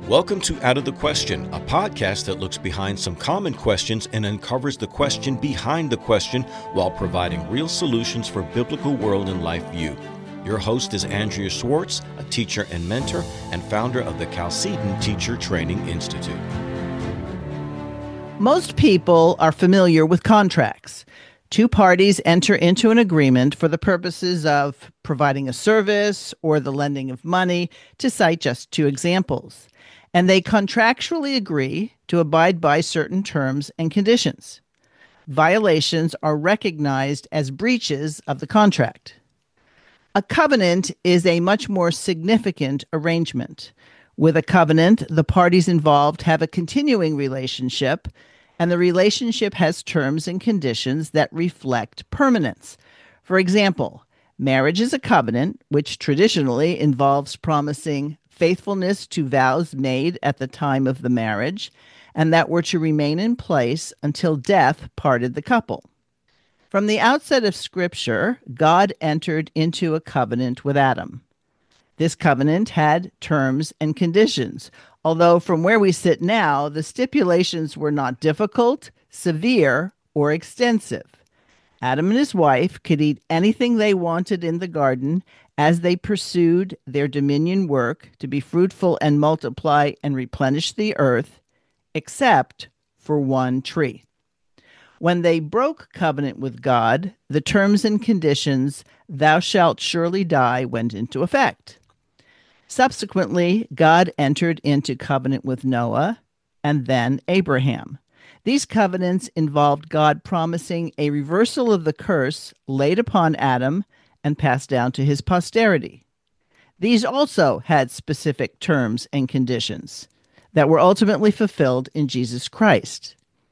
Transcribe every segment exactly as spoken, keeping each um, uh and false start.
Welcome to Out of the Question, a podcast that looks behind some common questions and uncovers the question behind the question while providing real solutions for biblical world and life view. Your host is Andrea Schwartz, a teacher and mentor and founder of the Chalcedon Teacher Training Institute. Most people are familiar with contracts. Two parties enter into an agreement for the purposes of providing a service or the lending of money, to cite just two examples. And they contractually agree to abide by certain terms and conditions. Violations are recognized as breaches of the contract. A covenant is a much more significant arrangement. With a covenant, the parties involved have a continuing relationship, and the relationship has terms and conditions that reflect permanence. For example, marriage is a covenant, which traditionally involves promising faithfulness to vows made at the time of the marriage, and that were to remain in place until death parted the couple. From the outset of Scripture, God entered into a covenant with Adam. This covenant had terms and conditions, although from where we sit now, the stipulations were not difficult, severe, or extensive. Adam and his wife could eat anything they wanted in the garden as they pursued their dominion work to be fruitful and multiply and replenish the earth, except for one tree. When they broke covenant with God, the terms and conditions, "Thou shalt surely die," went into effect. Subsequently, God entered into covenant with Noah and then Abraham. These covenants involved God promising a reversal of the curse laid upon Adam and passed down to his posterity. These also had specific terms and conditions that were ultimately fulfilled in Jesus Christ.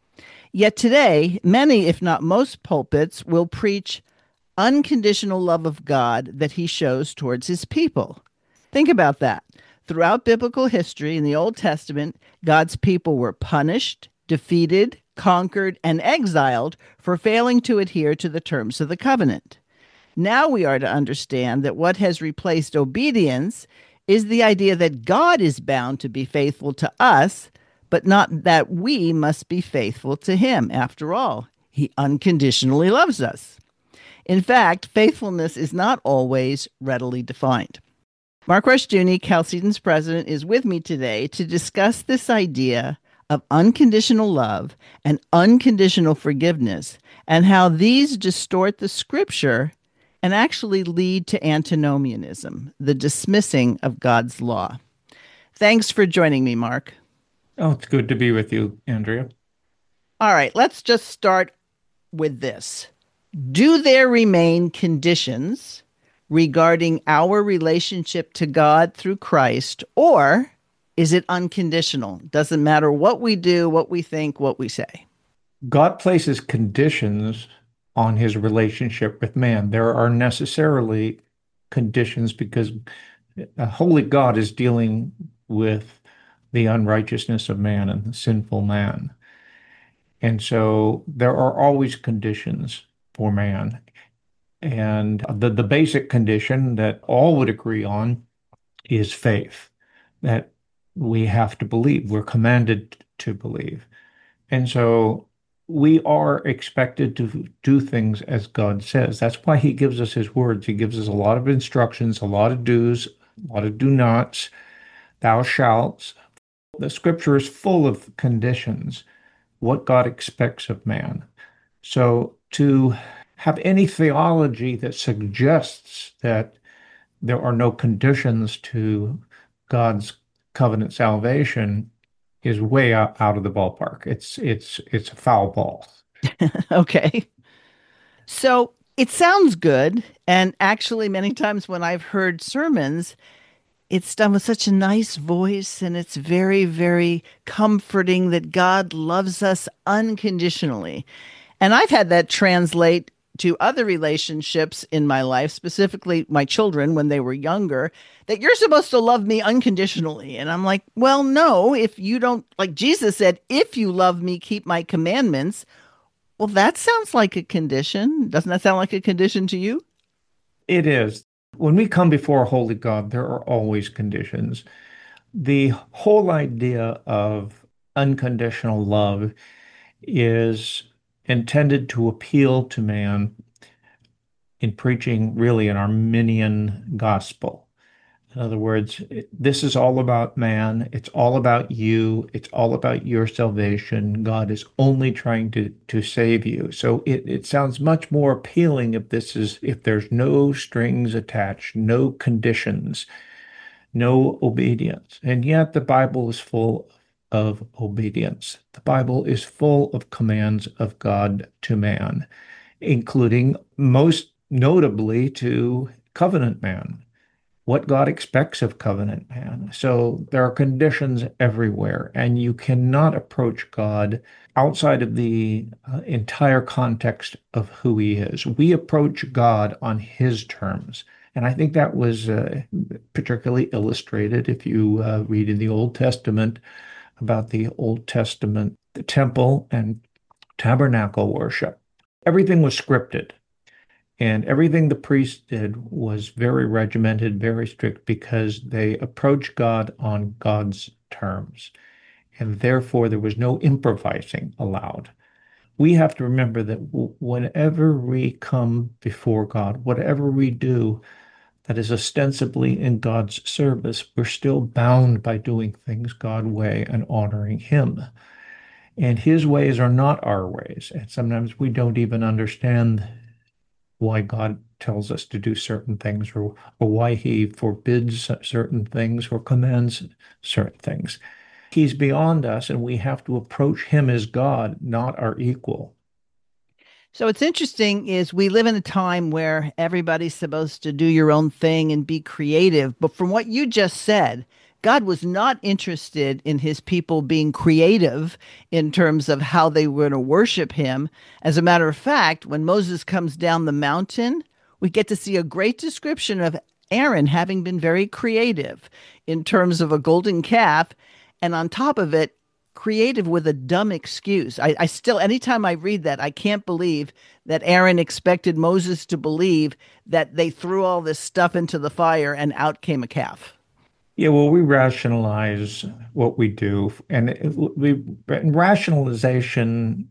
Yet today, many, if not most pulpits, will preach unconditional love of God that he shows towards his people. Think about that. Throughout biblical history in the Old Testament, God's people were punished, defeated, conquered, and exiled for failing to adhere to the terms of the covenant. Now we are to understand that what has replaced obedience is the idea that God is bound to be faithful to us, but not that we must be faithful to him. After all, he unconditionally loves us. In fact, faithfulness is not always readily defined. Mark Rushdoony, Chalcedon's president, is with me today to discuss this idea of unconditional love and unconditional forgiveness and how these distort the Scripture and actually lead to antinomianism, the dismissing of God's law. Thanks for joining me, Mark. Oh, it's good to be with you, Andrea. All right, let's just start with this. Do there remain conditions regarding our relationship to God through Christ, or is it unconditional? Doesn't matter what we do, what we think, what we say. God places conditions on his relationship with man. There are necessarily conditions because a holy God is dealing with the unrighteousness of man and the sinful man. And so there are always conditions for man. And the, the basic condition that all would agree on is faith, that we have to believe. We're commanded to believe. And so we are expected to do things as God says. That's why he gives us his words. He gives us a lot of instructions, a lot of do's, a lot of do nots, thou shalt. The Scripture is full of conditions, what God expects of man. So to have any theology that suggests that there are no conditions to God's covenant salvation is way out, out of the ballpark. It's it's it's a foul ball. Okay. So it sounds good. And actually, many times when I've heard sermons, it's done with such a nice voice, and it's very, very comforting that God loves us unconditionally. And I've had that translate to other relationships in my life, specifically my children when they were younger, that you're supposed to love me unconditionally. And I'm like, well, no, if you don't, like Jesus said, if you love me, keep my commandments. Well, that sounds like a condition. Doesn't that sound like a condition to you? It is. When we come before a holy God, there are always conditions. The whole idea of unconditional love is intended to appeal to man in preaching really an Arminian gospel. In other words, this is all about man. It's all about you. It's all about your salvation. God is only trying to, to save you. So it, it sounds much more appealing if this is if there's no strings attached, no conditions, no obedience. And yet the Bible is full of obedience. The Bible is full of commands of God to man, including most notably to covenant man, what God expects of covenant man. So there are conditions everywhere, and you cannot approach God outside of the uh, entire context of who he is. We approach God on his terms. And I think that was uh, particularly illustrated if you uh, read in the Old Testament about the Old Testament, the temple and tabernacle worship. Everything was scripted. And everything the priests did was very regimented, very strict, because they approached God on God's terms. And therefore, there was no improvising allowed. We have to remember that whenever we come before God, whatever we do that is ostensibly in God's service, we're still bound by doing things God's way and honoring him. And his ways are not our ways. And sometimes we don't even understand why God tells us to do certain things, or, or why he forbids certain things or commands certain things. He's beyond us, and we have to approach him as God, not our equal. So what's interesting is we live in a time where everybody's supposed to do your own thing and be creative. But from what you just said, God was not interested in his people being creative in terms of how they were going to worship him. As a matter of fact, when Moses comes down the mountain, we get to see a great description of Aaron having been very creative in terms of a golden calf. And on top of it, creative with a dumb excuse. I, I still, anytime I read that, I can't believe that Aaron expected Moses to believe that they threw all this stuff into the fire and out came a calf. Yeah, well, we rationalize what we do, and it, we and rationalization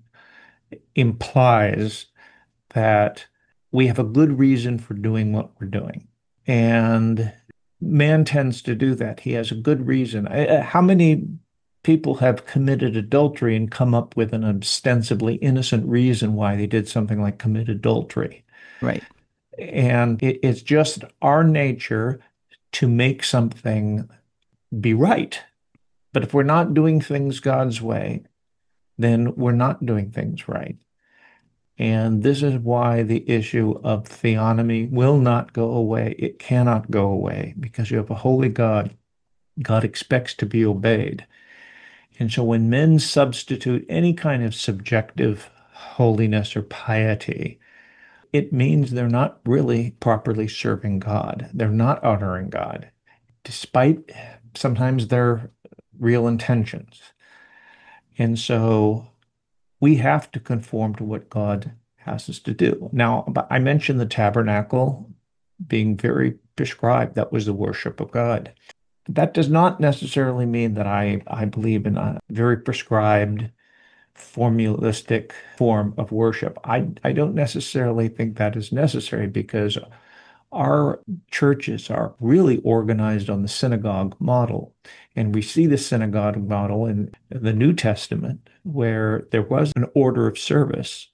implies that we have a good reason for doing what we're doing. And man tends to do that. He has a good reason. I, how many people have committed adultery and come up with an ostensibly innocent reason why they did something like commit adultery? Right. And it, it's just our nature to make something be right. But if we're not doing things God's way, then we're not doing things right. And this is why the issue of theonomy will not go away. It cannot go away because you have a holy God. God expects to be obeyed. And so when men substitute any kind of subjective holiness or piety, it means they're not really properly serving God. They're not honoring God, despite sometimes their real intentions. And so we have to conform to what God has us to do. Now, I mentioned the tabernacle being very prescribed. That was the worship of God. That does not necessarily mean that I, I believe in a very prescribed formalistic form of worship. I, I don't necessarily think that is necessary because our churches are really organized on the synagogue model. And we see the synagogue model in the New Testament where there was an order of service,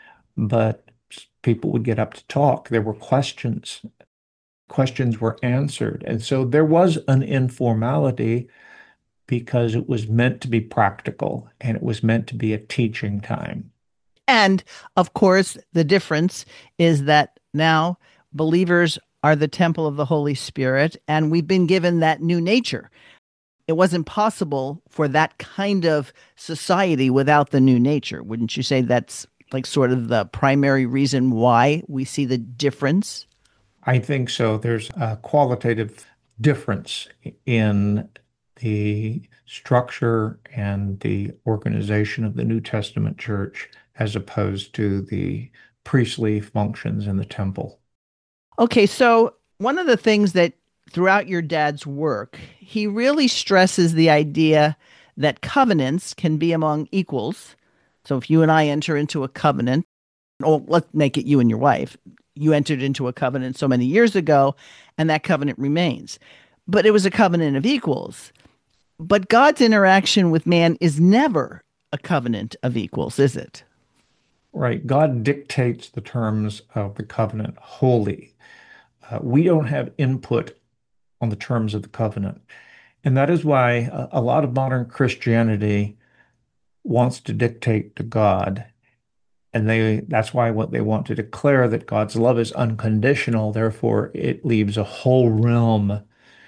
but people would get up to talk. There were questions. Questions were answered. And so there was an informality because it was meant to be practical and it was meant to be a teaching time. And of course, the difference is that now believers are the temple of the Holy Spirit, and we've been given that new nature. It wasn't possible for that kind of society without the new nature. Wouldn't you say that's like sort of the primary reason why we see the difference? I think so. There's a qualitative difference in the structure and the organization of the New Testament church as opposed to the priestly functions in the temple. Okay, so one of the things that throughout your dad's work, he really stresses the idea that covenants can be among equals. So if you and I enter into a covenant, or let's make it you and your wife, you entered into a covenant so many years ago, and that covenant remains. But it was a covenant of equals. But God's interaction with man is never a covenant of equals, is it? Right. God dictates the terms of the covenant wholly. Uh, we don't have input on the terms of the covenant. And that is why a, a lot of modern Christianity wants to dictate to God. And they that's why what they want to declare that God's love is unconditional. Therefore, it leaves a whole realm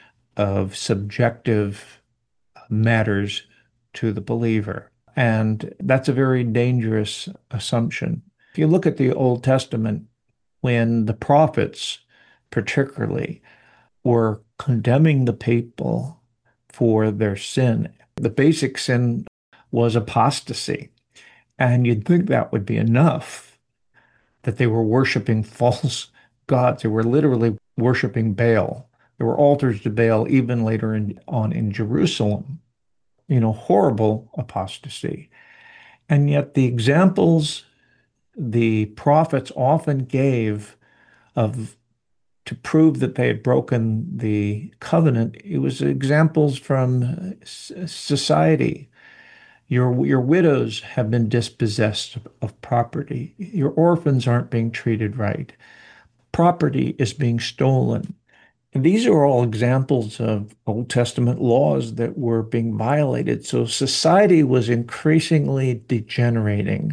of subjective matters to the believer. And that's a very dangerous assumption. If you look at the Old Testament, when the prophets particularly were condemning the people for their sin, the basic sin was apostasy. And you'd think that would be enough, that they were worshiping false gods. They were literally worshiping Baal. There were altars to Baal even later in, on in Jerusalem. You know, horrible apostasy. And yet the examples the prophets often gave of to prove that they had broken the covenant, it was examples from society. Your, your widows have been dispossessed of property. Your orphans aren't being treated right. Property is being stolen. And these are all examples of Old Testament laws that were being violated. So society was increasingly degenerating,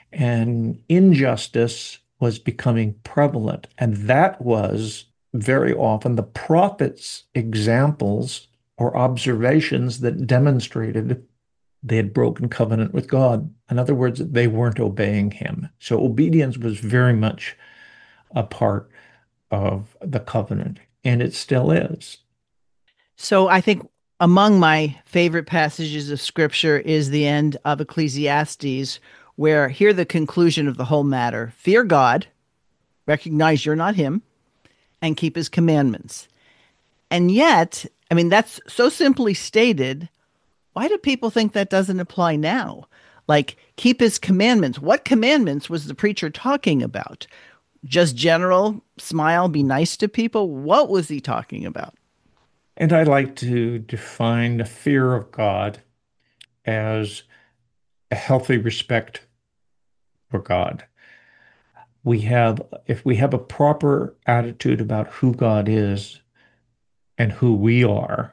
and injustice was becoming prevalent. And that was very often the prophets' examples or observations that demonstrated they had broken covenant with God. In other words, they weren't obeying him. So obedience was very much a part of the covenant, and it still is. So I think among my favorite passages of scripture is the end of Ecclesiastes, where here the conclusion of the whole matter: fear God, recognize you're not him, and keep his commandments. And yet, I mean, that's so simply stated. Why do people think that doesn't apply now? Like, keep his commandments. What commandments was the preacher talking about? Just general, smile, be nice to people? What was he talking about? And I like to define the fear of God as a healthy respect for God. We have, if we have a proper attitude about who God is and who we are,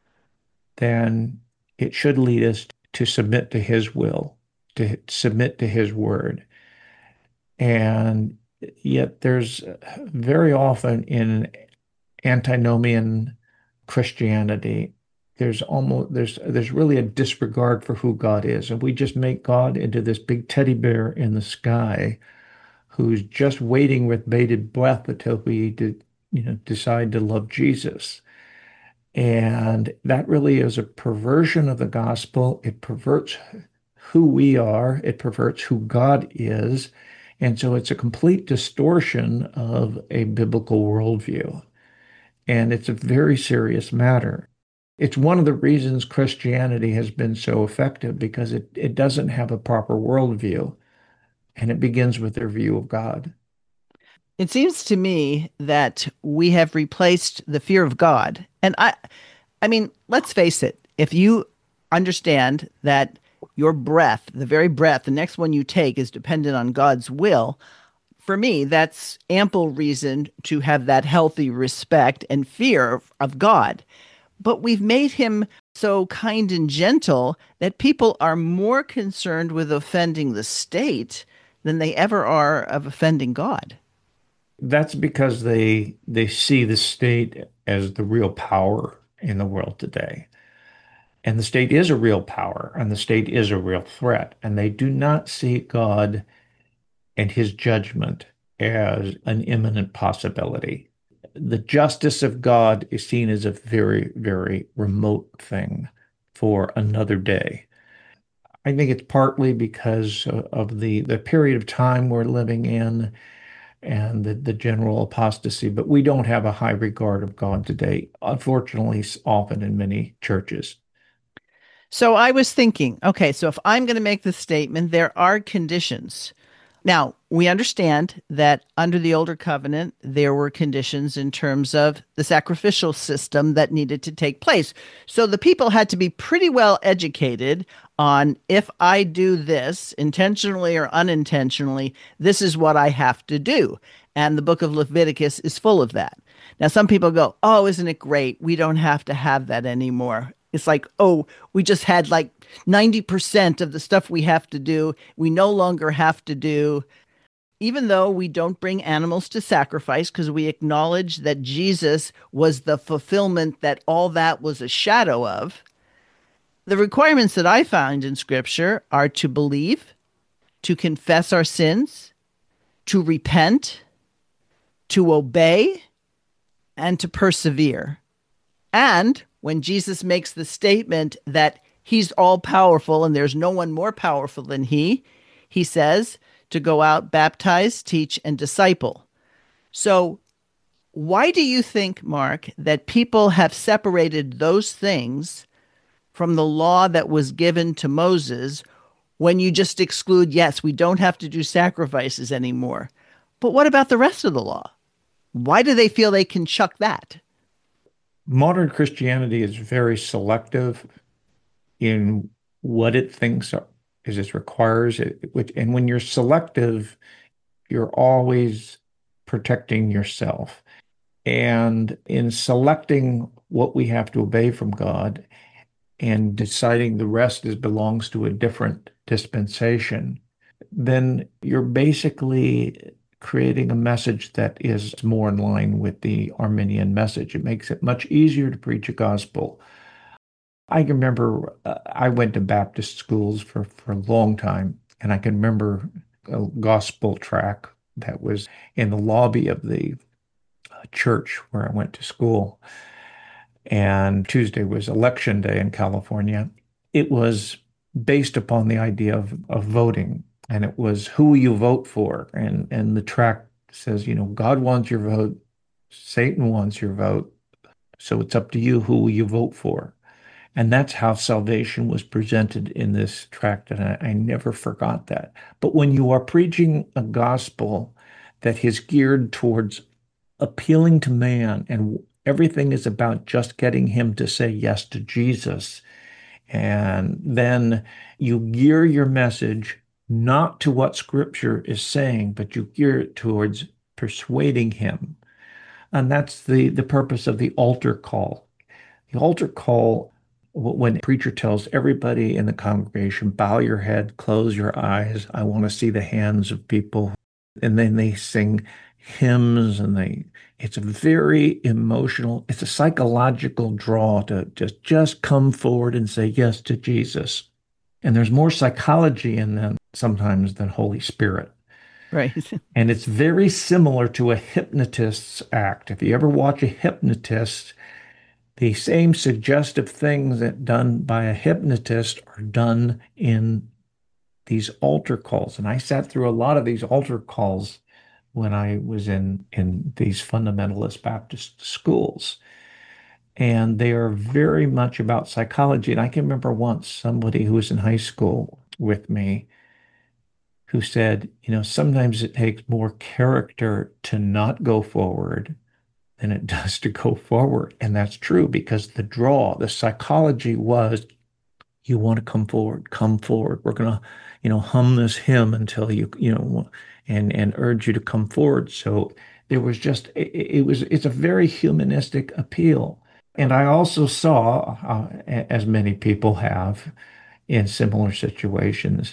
then it should lead us to submit to his will, to submit to his word. And yet there's very often in antinomian Christianity, there's almost there's there's really a disregard for who God is. And we just make God into this big teddy bear in the sky who's just waiting with bated breath until we did, you know, decide to love Jesus. And that really is a perversion of the gospel. It perverts who we are. It perverts who God is. And so it's a complete distortion of a biblical worldview. And it's a very serious matter. It's one of the reasons Christianity has been so effective, because it, it doesn't have a proper worldview, and it begins with their view of God. It seems to me that we have replaced the fear of God. And I I mean, let's face it, if you understand that your breath, the very breath, the next one you take is dependent on God's will, for me, that's ample reason to have that healthy respect and fear of God. But we've made him so kind and gentle that people are more concerned with offending the state than they ever are of offending God. That's because they they see the state as the real power in the world today. And the state is a real power, and the state is a real threat. And they do not see God and his judgment as an imminent possibility. The justice of God is seen as a very, very remote thing for another day. I think it's partly because of the, the period of time we're living in, and the, the general apostasy, but we don't have a high regard of God today, unfortunately, often in many churches. So I was thinking, okay, so if I'm going to make the statement, there are conditions. Now, we understand that under the older covenant, there were conditions in terms of the sacrificial system that needed to take place. So the people had to be pretty well educated on, if I do this intentionally or unintentionally, this is what I have to do. And the book of Leviticus is full of that. Now, some people go, oh, isn't it great? We don't have to have that anymore. It's like, oh, we just had like ninety percent of the stuff we have to do. We no longer have to do, even though we don't bring animals to sacrifice because we acknowledge that Jesus was the fulfillment that all that was a shadow of. The requirements that I found in Scripture are to believe, to confess our sins, to repent, to obey, and to persevere. And when Jesus makes the statement that he's all powerful and there's no one more powerful than he, he says to go out, baptize, teach, and disciple. So why do you think, Mark, that people have separated those things from the law that was given to Moses when you just exclude, yes, we don't have to do sacrifices anymore? But what about the rest of the law? Why do they feel they can chuck that? Modern Christianity is very selective in what it thinks is it requires it, which, and when you're selective, you're always protecting yourself. And in selecting what we have to obey from God and deciding the rest is belongs to a different dispensation, then you're basically creating a message that is more in line with the Arminian message. It makes it much easier to preach a gospel. I can remember uh, I went to Baptist schools for, for a long time, and I can remember a gospel tract that was in the lobby of the uh, church where I went to school. And Tuesday was election day in California. It was based upon the idea of, of voting. And it was, who will you vote for? And and the tract says, you know, God wants your vote, Satan wants your vote, so it's up to you, who will you vote for? And that's how salvation was presented in this tract, and I, I never forgot that. But when you are preaching a gospel that is geared towards appealing to man, and everything is about just getting him to say yes to Jesus, and then you gear your message not to what Scripture is saying, but you gear it towards persuading him. And that's the, the purpose of the altar call. The altar call, when the preacher tells everybody in the congregation, bow your head, close your eyes, I want to see the hands of people. And then they sing hymns, and they, it's a very emotional, it's a psychological draw to just, just come forward and say yes to Jesus. And there's more psychology in them sometimes than Holy Spirit. Right. And it's very similar to a hypnotist's act. If you ever watch a hypnotist, the same suggestive things that done by a hypnotist are done in these altar calls. And I sat through a lot of these altar calls when I was in, in these fundamentalist Baptist schools. And they are very much about psychology. And I can remember once somebody who was in high school with me who said, you know, sometimes it takes more character to not go forward than it does to go forward. And that's true, because the draw, the psychology was, you want to come forward, come forward. We're going to, you know, hum this hymn until you, you know, and, and urge you to come forward. So there was just, it, it was, it's a very humanistic appeal. And I also saw, uh, as many people have in similar situations,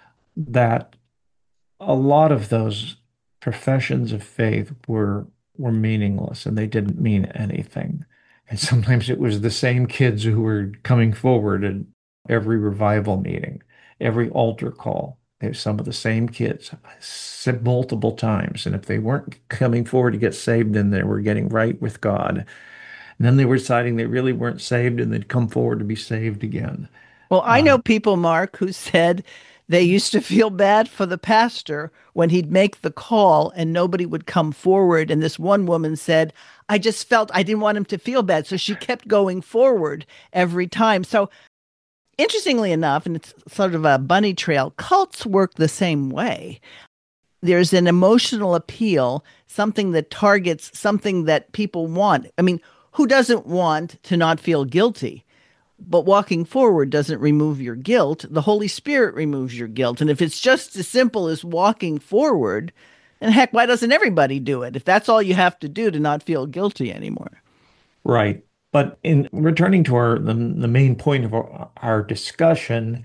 that a lot of those professions of faith were were meaningless, and they didn't mean anything. And sometimes it was the same kids who were coming forward at every revival meeting, every altar call. There's some of the same kids said multiple times. And if they weren't coming forward to get saved, then they were getting right with God. And then they were deciding they really weren't saved, and they'd come forward to be saved again. Well, I Uh, know people, Mark, who said They used to feel bad for the pastor when he'd make the call and nobody would come forward. And this one woman said, I just felt I didn't want him to feel bad. So she kept going forward every time. So interestingly enough, and it's sort of a bunny trail, cults work the same way. There's an emotional appeal, something that targets something that people want. I mean, who doesn't want to not feel guilty? But walking forward doesn't remove your guilt. The Holy Spirit removes your guilt. And if it's just as simple as walking forward, then heck, why doesn't everybody do it? If that's all you have to do to not feel guilty anymore. Right. But in returning to our the, the main point of our, our discussion,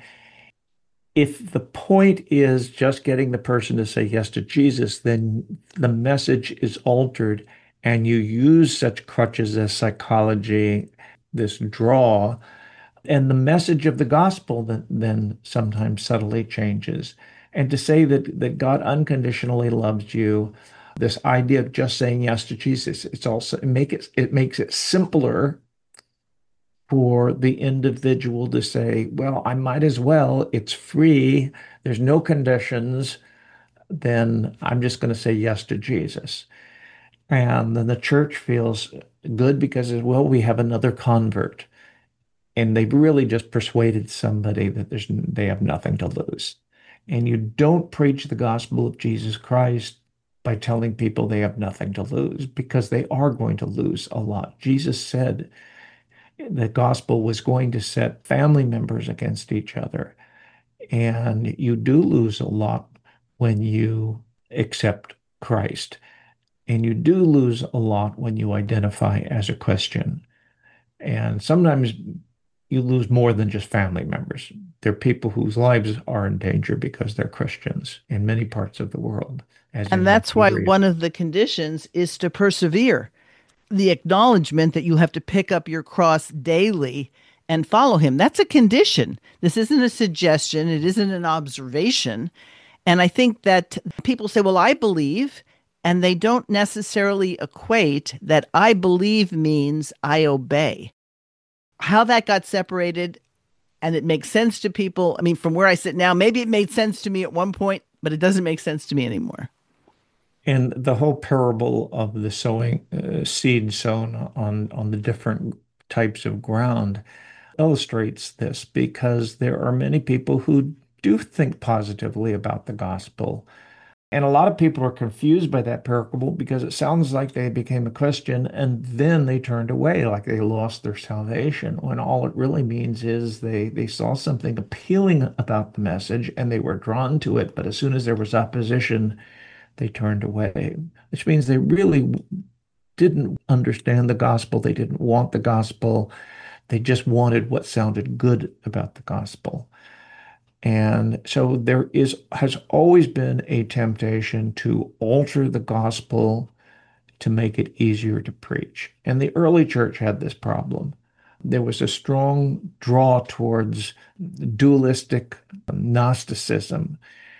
if the point is just getting the person to say yes to Jesus, then the message is altered, and you use such crutches as psychology, this draw, and the message of the gospel that then sometimes subtly changes. And to say that, that God unconditionally loves you, this idea of just saying yes to Jesus, it's also it make it it makes it simpler for the individual to say, well, I might as well, it's free, there's no conditions, then I'm just going to say yes to Jesus. And then the church feels good because, well, we have another convert. And they've really just persuaded somebody that there's they have nothing to lose. And you don't preach the gospel of Jesus Christ by telling people they have nothing to lose, because they are going to lose a lot. Jesus said the gospel was going to set family members against each other. And you do lose a lot when you accept Christ. And you do lose a lot when you identify as a Christian. And sometimes you lose more than just family members. There are people whose lives are in danger because they're Christians in many parts of the world. As And that's why one of the conditions is to persevere. The acknowledgement that you have to pick up your cross daily and follow him. That's a condition. This isn't a suggestion. It isn't an observation. And I think that people say, well, I believe, and they don't necessarily equate that I believe means I obey. How that got separated, and it makes sense to people. I mean, from where I sit now, maybe it made sense to me at one point, but it doesn't make sense to me anymore. And the whole parable of the sowing uh, seed sown on, on the different types of ground illustrates this, because there are many people who do think positively about the gospel. And a lot of people are confused by that parable because it sounds like they became a Christian and then they turned away, like they lost their salvation, when all it really means is they, they saw something appealing about the message and they were drawn to it. But as soon as there was opposition, they turned away, which means they really didn't understand the gospel. They didn't want the gospel. They just wanted what sounded good about the gospel. And so there is has always been a temptation to alter the gospel to make it easier to preach. And the early church had this problem. There was a strong draw towards dualistic Gnosticism.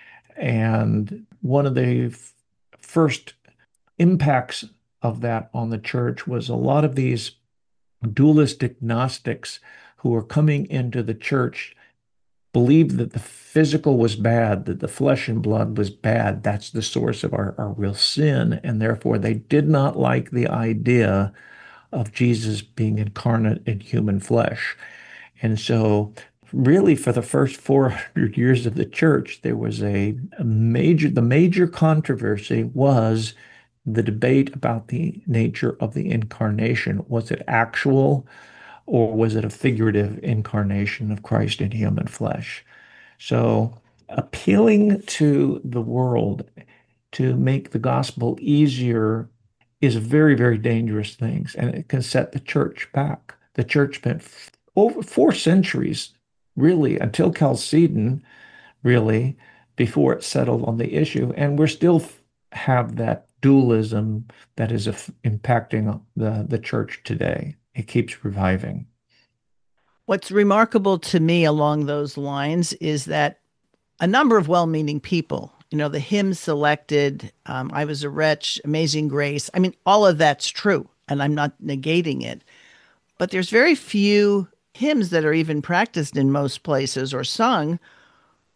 And one of the f- first impacts of that on the church was a lot of these dualistic Gnostics who were coming into the church believed that the physical was bad, that the flesh and blood was bad. That's the source of our, our real sin. And therefore, they did not like the idea of Jesus being incarnate in human flesh. And so really, for the first four hundred years of the church, there was a, a major, the major controversy was the debate about the nature of the incarnation. Was it actual, or was it a figurative incarnation of Christ in human flesh? So appealing to the world to make the gospel easier is a very, very dangerous thing, and it can set the church back. The church spent f- over four centuries, really, until Chalcedon, really, before it settled on the issue. And we're still f- have that dualism that is af- impacting the, the church today. It keeps reviving. What's remarkable to me along those lines is that a number of well-meaning people, you know, the hymns selected, um, I Was a Wretch, Amazing Grace. I mean, all of that's true, and I'm not negating it. But there's very few hymns that are even practiced in most places or sung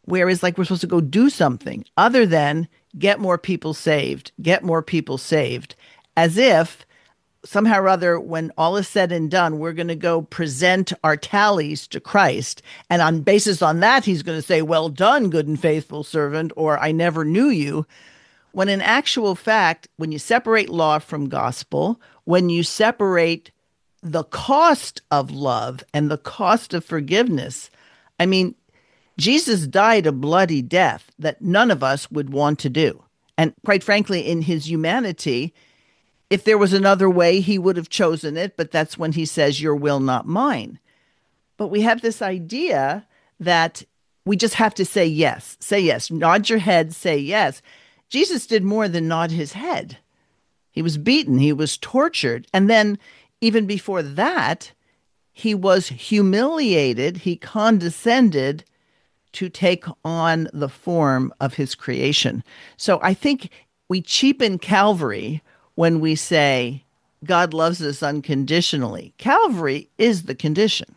Whereas, like, we're supposed to go do something other than get more people saved, get more people saved, as if somehow or other, when all is said and done, we're going to go present our tallies to Christ. And on basis on that, he's going to say, well done, good and faithful servant, or I never knew you. When in actual fact, when you separate law from gospel, when you separate the cost of love and the cost of forgiveness, I mean, Jesus died a bloody death that none of us would want to do. And quite frankly, in his humanity, if there was another way, he would have chosen it, but that's when he says, your will, not mine. But we have this idea that we just have to say yes, say yes, nod your head, say yes. Jesus did more than nod his head. He was beaten, he was tortured. And then even before that, he was humiliated, he condescended to take on the form of his creation. So I think we cheapen Calvary when we say God loves us unconditionally. Calvary is the condition.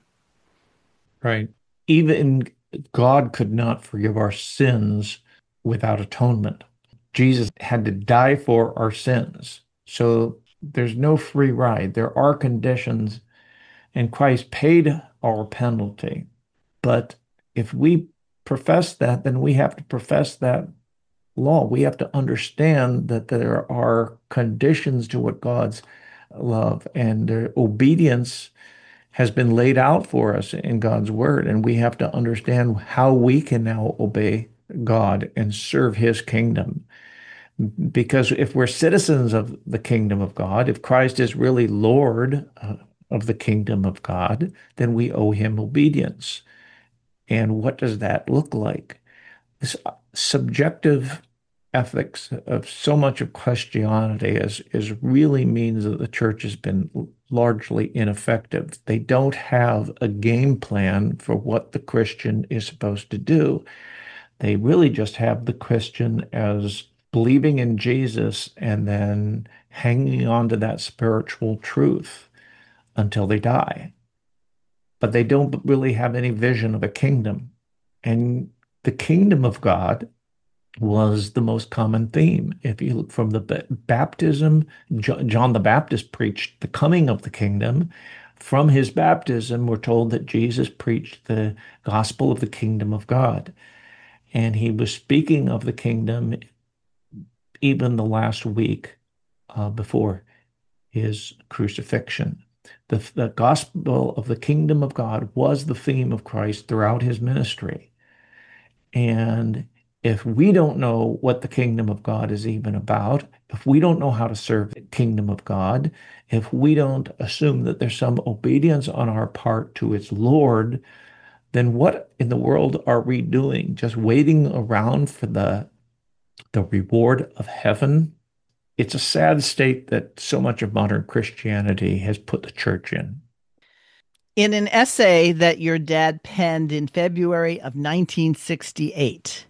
Right. Even God could not forgive our sins without atonement. Jesus had to die for our sins. So there's no free ride. There are conditions, and Christ paid our penalty. But if we profess that, then we have to profess that law. We have to understand that there are conditions to what God's love, and their obedience has been laid out for us in God's word. And we have to understand how we can now obey God and serve his kingdom. Because if we're citizens of the kingdom of God, if Christ is really Lord uh, of the kingdom of God, then we owe him obedience. And what does that look like? This subjective ethics of so much of Christianity is, is really means that the church has been largely ineffective. They don't have a game plan for what the Christian is supposed to do. They really just have the Christian as believing in Jesus and then hanging on to that spiritual truth until they die. But they don't really have any vision of a kingdom. And the kingdom of God was the most common theme. If you look from the baptism, John the Baptist preached the coming of the kingdom. From his baptism, we're told that Jesus preached the gospel of the kingdom of God. And he was speaking of the kingdom even the last week uh, before his crucifixion. The, the gospel of the kingdom of God was the theme of Christ throughout his ministry. And if we don't know what the kingdom of God is even about, if we don't know how to serve the kingdom of God, if we don't assume that there's some obedience on our part to its Lord, then what in the world are we doing? Just waiting around for the, the reward of heaven? It's a sad state that so much of modern Christianity has put the church in. In an essay that your dad penned in February of nineteen sixty-eight,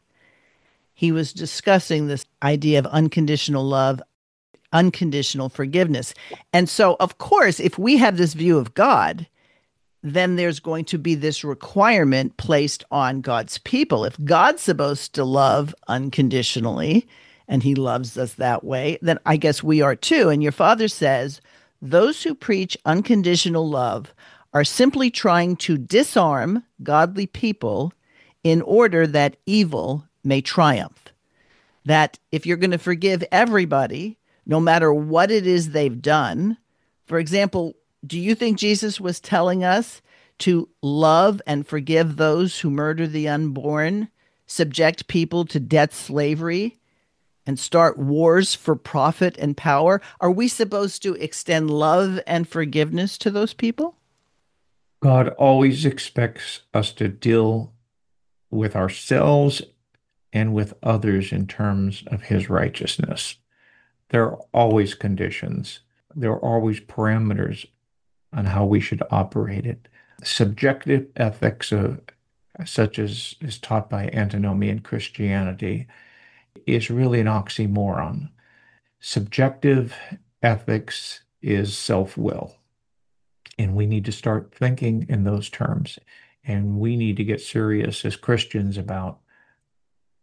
he was discussing this idea of unconditional love, unconditional forgiveness. And so, of course, if we have this view of God, then there's going to be this requirement placed on God's people. If God's supposed to love unconditionally, and he loves us that way, then I guess we are too. And your father says, those who preach unconditional love are simply trying to disarm godly people in order that evil may triumph. That if you're going to forgive everybody, no matter what it is they've done, for example, do you think Jesus was telling us to love and forgive those who murder the unborn, subject people to debt slavery, and start wars for profit and power? Are we supposed to extend love and forgiveness to those people? God always expects us to deal with ourselves and with others in terms of his righteousness. There are always conditions. There are always parameters on how we should operate it. Subjective ethics, of, such as is taught by antinomian Christianity, is really an oxymoron. Subjective ethics is self-will. And we need to start thinking in those terms. And we need to get serious as Christians about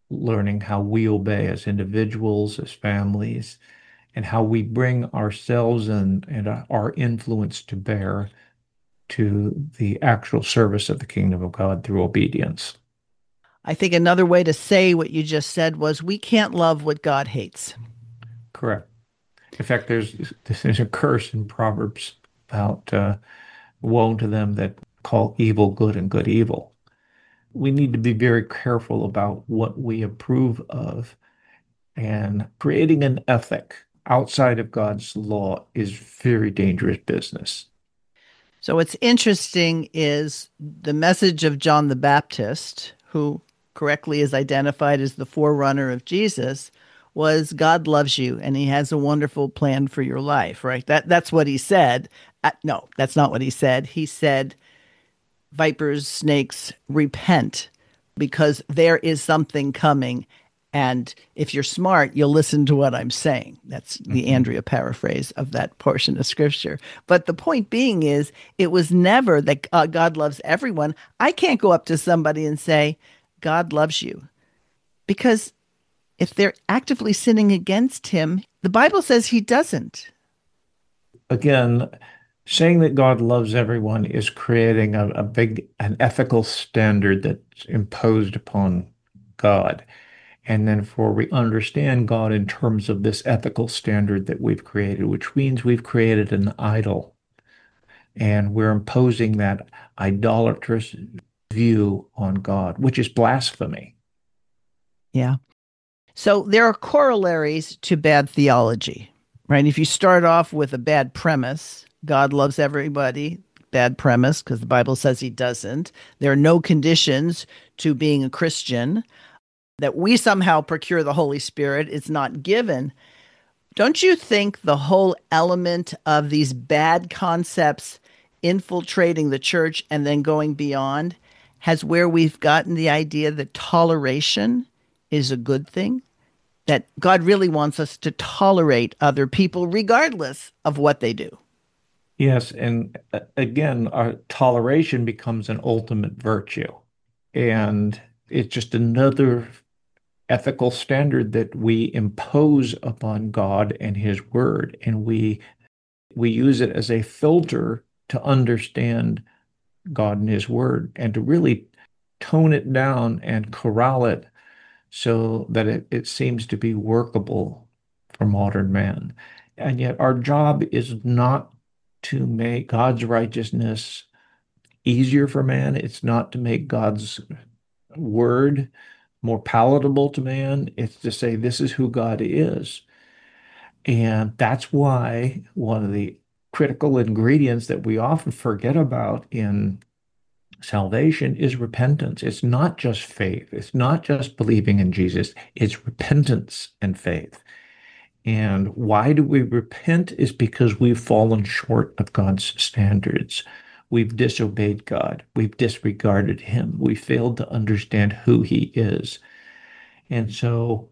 learning how we obey as individuals, as families, and how we bring ourselves and, and our influence to bear to the actual service of the kingdom of God through obedience. I think another way to say what you just said was we can't love what God hates. Correct. In fact, there's there's a curse in Proverbs about uh, woe to them that call evil good and good evil. We need to be very careful about what we approve of, and creating an ethic outside of God's law is very dangerous business. So what's interesting is the message of John the Baptist, who correctly is identified as the forerunner of Jesus, was God loves you and he has a wonderful plan for your life, right? That that's what he said. Uh, no, that's not what he said. He said, vipers, snakes, repent because there is something coming. And if you're smart, you'll listen to what I'm saying. That's the Mhm. Andrea paraphrase of that portion of scripture. But the point being is, it was never that uh, God loves everyone. I can't go up to somebody and say, God loves you. Because if they're actively sinning against him, the Bible says he doesn't. Again, saying that God loves everyone is creating a, a big, an ethical standard that's imposed upon God. And then for we understand God in terms of this ethical standard that we've created, which means we've created an idol. And we're imposing that idolatrous view on God, which is blasphemy. Yeah. So there are corollaries to bad theology, right? If you start off with a bad premise, God loves everybody, bad premise, because the Bible says he doesn't. There are no conditions to being a Christian, that we somehow procure the Holy Spirit. It's not given. Don't you think the whole element of these bad concepts infiltrating the church and then going beyond has where we've gotten the idea that toleration is a good thing? That God really wants us to tolerate other people regardless of what they do. Yes, and uh, again, our toleration becomes an ultimate virtue. And it's just another ethical standard that we impose upon God and his word. And we we use it as a filter to understand God and his word and to really tone it down and corral it so that it, it seems to be workable for modern man. And yet our job is not to make God's righteousness easier for man. It's not to make God's word more palatable to man. It's to say this is who God is. And that's why one of the critical ingredients that we often forget about in salvation is repentance. It's not just faith. It's not just believing in Jesus. It's repentance and faith. And why do we repent is because we've fallen short of God's standards. We've disobeyed God. We've disregarded him. We failed to understand who he is. And so,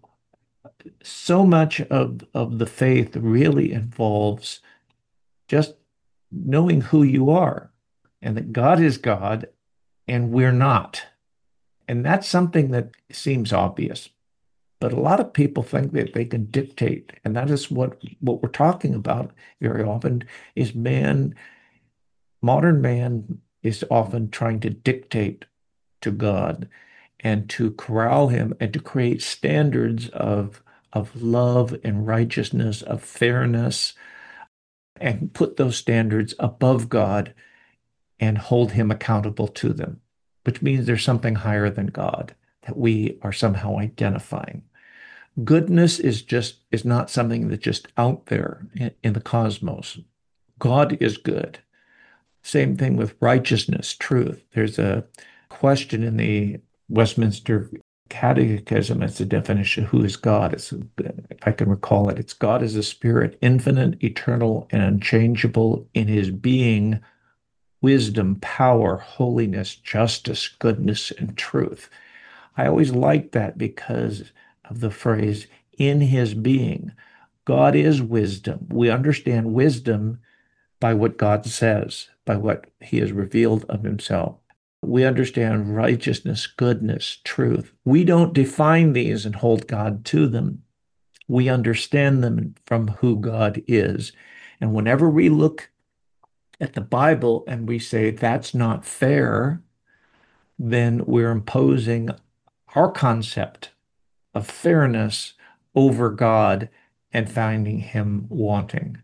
so much of, of the faith really involves just knowing who you are and that God is God and we're not. And that's something that seems obvious. But a lot of people think that they can dictate, and that is what, what we're talking about very often is man, modern man is often trying to dictate to God and to corral him and to create standards of, of love and righteousness, of fairness, and put those standards above God and hold him accountable to them, which means there's something higher than God that we are somehow identifying. Goodness is just is not something that's just out there in, in the cosmos. God is good. Same thing with righteousness, truth. There's a question in the Westminster Catechism. It's a definition of who is God. It's, if I can recall it, it's God is a spirit, infinite, eternal, and unchangeable in his being, wisdom, power, holiness, justice, goodness, and truth. I always like that because of the phrase, in his being. God is wisdom. We understand wisdom by what God says, by what he has revealed of himself. We understand righteousness, goodness, truth. We don't define these and hold God to them. We understand them from who God is. And whenever we look at the Bible and we say that's not fair, then we're imposing our concept of fairness over God and finding him wanting.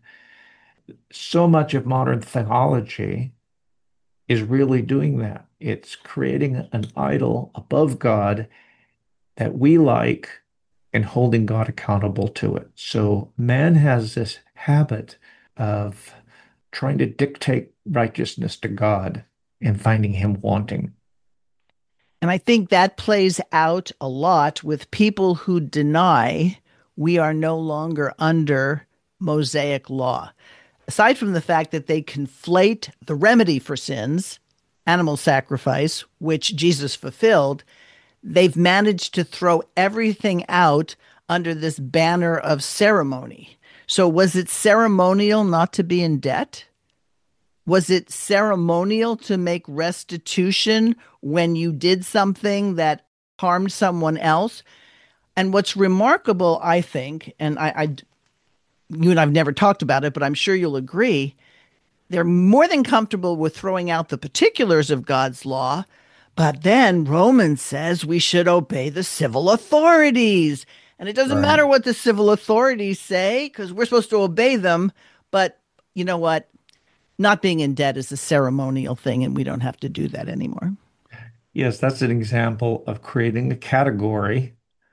So much of modern theology is really doing that. It's creating an idol above God that we like and holding God accountable to it. So man has this habit of trying to dictate righteousness to God and finding him wanting. And I think that plays out a lot with people who deny we are no longer under Mosaic law. Aside from the fact that they conflate the remedy for sins, animal sacrifice, which Jesus fulfilled, they've managed to throw everything out under this banner of ceremony. So was it ceremonial not to be in debt? Was it ceremonial to make restitution when you did something that harmed someone else? And what's remarkable, I think, and I, I you and I've never talked about it, but I'm sure you'll agree, they're more than comfortable with throwing out the particulars of God's law, but then Romans says we should obey the civil authorities. And it doesn't Right. matter what the civil authorities say, because we're supposed to obey them. But you know what? Not being in debt is a ceremonial thing, and we don't have to do that anymore. Yes, that's an example of creating a category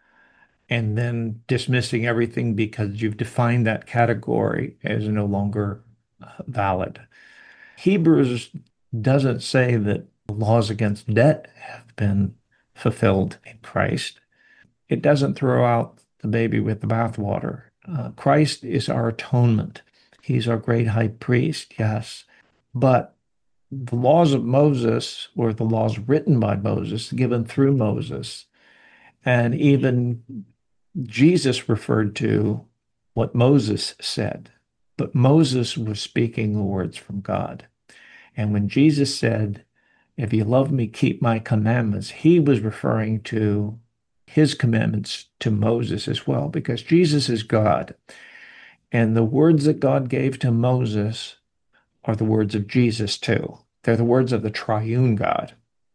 and then dismissing everything because you've defined that category as no longer uh, valid. Hebrews doesn't say that laws against debt have been fulfilled in Christ. It doesn't throw out the baby with the bathwater. Uh, Christ is our atonement. He's our great high priest, yes. But the laws of Moses were the laws written by Moses, given through Moses. And even Jesus referred to what Moses said. But Moses was speaking the words from God. And when Jesus said, if you love me, keep my commandments, he was referring to his commandments to Moses as well, because Jesus is God. And the words that God gave to Moses are the words of Jesus too. They're the words of the triune God.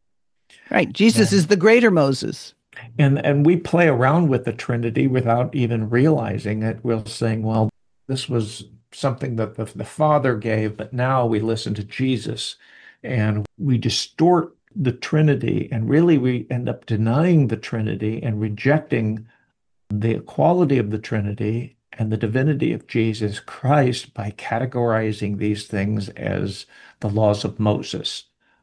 Right. Jesus And- is the greater Moses. And and we play around with the Trinity without even realizing it. We're saying, well, this was something that the, the Father gave, but now we listen to Jesus and we distort the Trinity. And really, we end up denying the Trinity and rejecting the equality of the Trinity and the divinity of Jesus Christ by categorizing these things as the laws of Moses.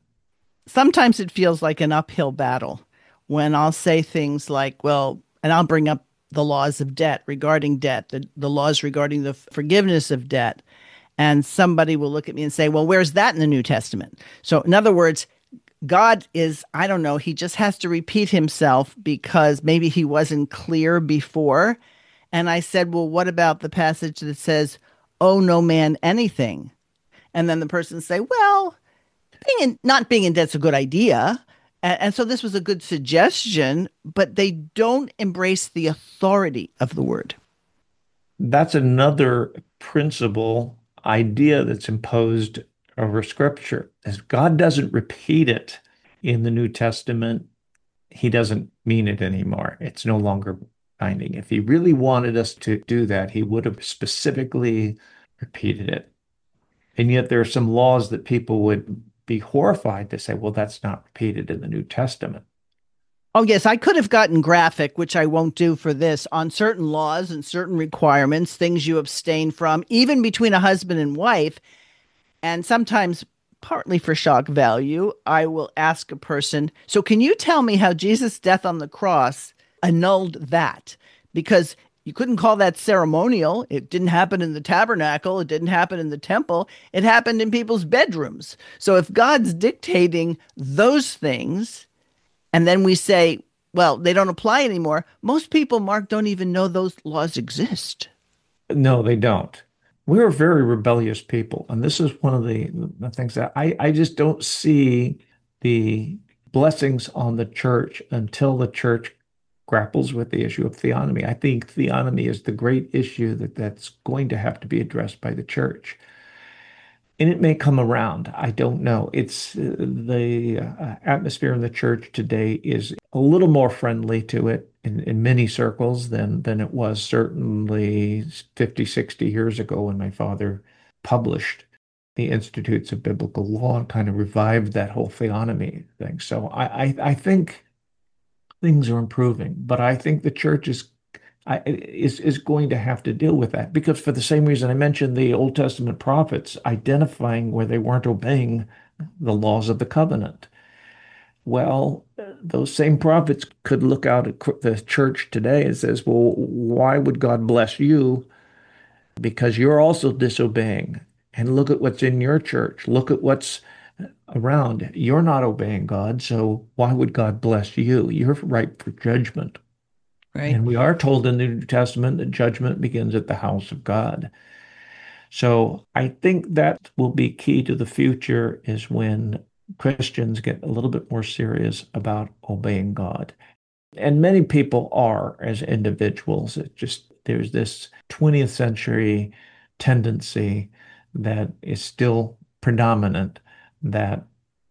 Sometimes it feels like an uphill battle when I'll say things like, well, and I'll bring up the laws of debt regarding debt, the, the laws regarding the forgiveness of debt. And somebody will look at me and say, well, where's that in the New Testament? So in other words, God is, I don't know, he just has to repeat himself because maybe he wasn't clear before. And I said, well, what about the passage that says, owe no man anything? And then the person say, well, being in, not being in debt's a good idea. And, and so this was a good suggestion, but they don't embrace the authority of the word. That's another principle idea that's imposed over Scripture. As God doesn't repeat it in the New Testament, he doesn't mean it anymore. It's no longer binding. If he really wanted us to do that, he would have specifically repeated it. And yet there are some laws that people would be horrified to say, well, that's not repeated in the New Testament. Oh, yes, I could have gotten graphic, which I won't do for this, on certain laws and certain requirements, things you abstain from, even between a husband and wife. And sometimes, partly for shock value, I will ask a person, so can you tell me how Jesus' death on the cross annulled that? Because you couldn't call that ceremonial. It didn't happen in the tabernacle. It didn't happen in the temple. It happened in people's bedrooms. So if God's dictating those things, and then we say, well, they don't apply anymore, most people, Mark, don't even know those laws exist. No, they don't. We're very rebellious people. And this is one of the, the things that I, I just don't see the blessings on the church until the church grapples with the issue of theonomy. I think theonomy is the great issue that that's going to have to be addressed by the church. And it may come around. I don't know. It's uh, the uh, atmosphere in the church today is a little more friendly to it in, in many circles than than it was certainly fifty, sixty years ago when my father published the Institutes of Biblical Law and kind of revived that whole theonomy thing. So I, I, I think things are improving, but I think the church is I, is is going to have to deal with that because for the same reason I mentioned the Old Testament prophets identifying where they weren't obeying the laws of the covenant. Well, those same prophets could look out at the church today and says, well, why would God bless you? Because you're also disobeying. And look at what's in your church. Look at what's around. You're not obeying God, so why would God bless you? You're ripe for judgment. Right. And we are told in the New Testament that judgment begins at the house of God. So I think that will be key to the future is when Christians get a little bit more serious about obeying God. And many people are as individuals. It just, there's this twentieth century tendency that is still predominant that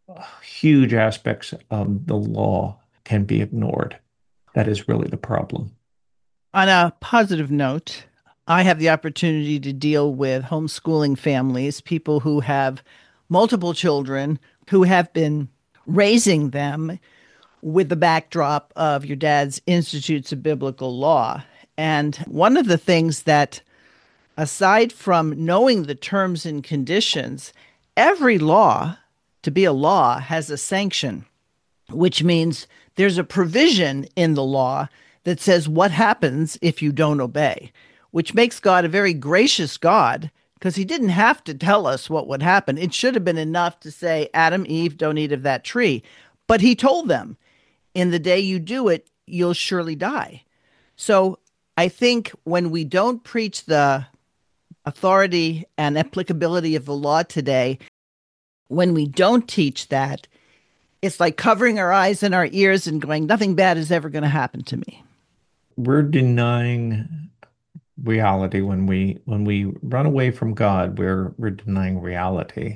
huge aspects of the law can be ignored. That is really the problem. On a positive note, I have the opportunity to deal with homeschooling families, people who have multiple children, who have been raising them with the backdrop of your dad's Institutes of Biblical Law. And one of the things that, aside from knowing the terms and conditions, every law, to be a law, has a sanction, which means there's a provision in the law that says what happens if you don't obey, which makes God a very gracious God because he didn't have to tell us what would happen. It should have been enough to say, Adam, Eve, don't eat of that tree. But he told them, in the day you do it, you'll surely die. So I think when we don't preach the authority and applicability of the law today, when we don't teach that, it's like covering our eyes and our ears and going, nothing bad is ever going to happen to me. We're denying reality when we when we run away from God, we're we're denying reality.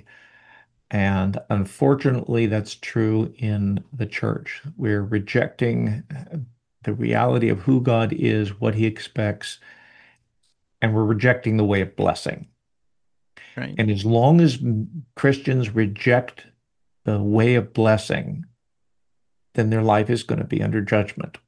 And unfortunately, that's true in the church. We're rejecting the reality of who God is, what he expects, and we're rejecting the way of blessing. Right. And as long as Christians reject the way of blessing, then their life is going to be under judgment.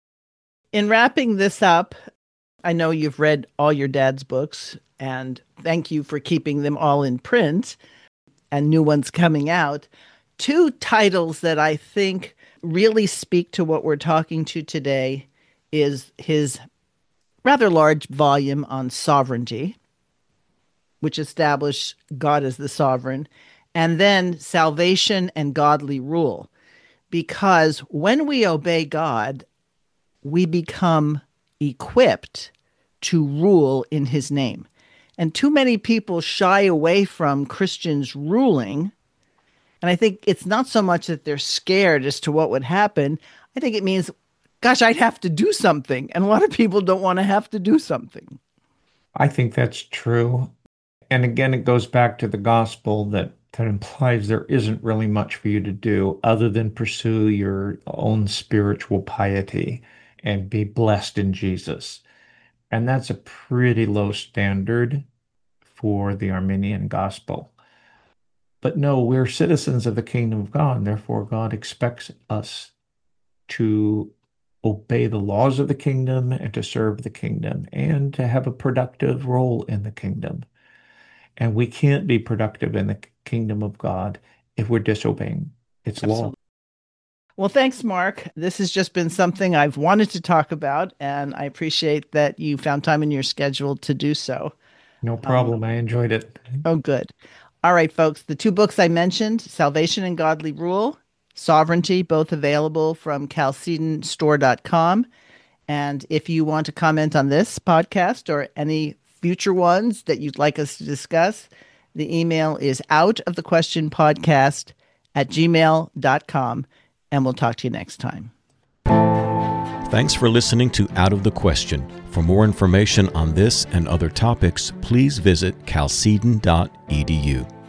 In wrapping this up, I know you've read all your dad's books, and thank you for keeping them all in print and new ones coming out. Two titles that I think really speak to what we're talking to today is his rather large volume on sovereignty, which established God as the sovereign, and then salvation and godly rule. Because when we obey God, we become equipped to rule in his name. And too many people shy away from Christians ruling. And I think it's not so much that they're scared as to what would happen. I think it means, gosh, I'd have to do something. And a lot of people don't want to have to do something. I think that's true. And again, it goes back to the gospel that, that implies there isn't really much for you to do other than pursue your own spiritual piety and be blessed in Jesus. And that's a pretty low standard for the Arminian gospel. But no, we're citizens of the kingdom of God, and therefore God expects us to obey the laws of the kingdom and to serve the kingdom and to have a productive role in the kingdom. And we can't be productive in the kingdom of God if we're disobeying its Absolutely. law. Well, thanks, Mark. This has just been something I've wanted to talk about, and I appreciate that you found time in your schedule to do so. No problem. Um, I enjoyed it. Oh, good. All right, folks. The two books I mentioned, Salvation and Godly Rule, Sovereignty, both available from chalcedon store dot com. And if you want to comment on this podcast or any future ones that you'd like us to discuss, the email is out of the question podcast at gmail dot com. and we'll talk to you next time. Thanks for listening to Out of the Question. For more information on this and other topics, please visit chalcedon dot e d u.